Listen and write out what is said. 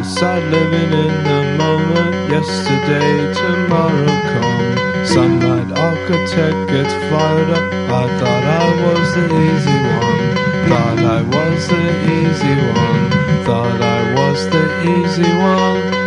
was sad living in the moment. Yesterday, tomorrow come. Sunlight architect gets fired up. I thought I was the easy one. Thought I was the easy one. Thought I was the easy one.